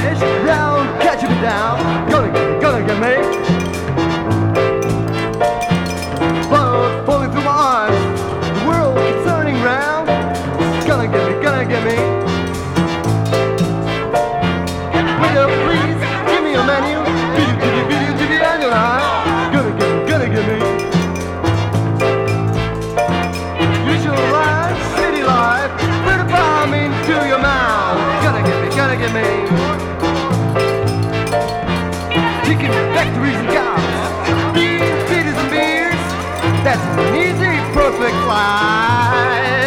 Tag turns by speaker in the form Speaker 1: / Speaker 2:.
Speaker 1: finish round, catching me down. Gonna get me. Blood falling through my eyes. The world keeps turning round. Gonna get me. Waiter, please give me a menu. Video, and your eye. Gonna get me. Usual life, city life, put a bomb into your mouth. Gonna get me. Chicken factories and cows, beers, cities and beers. That's an easy, perfect life.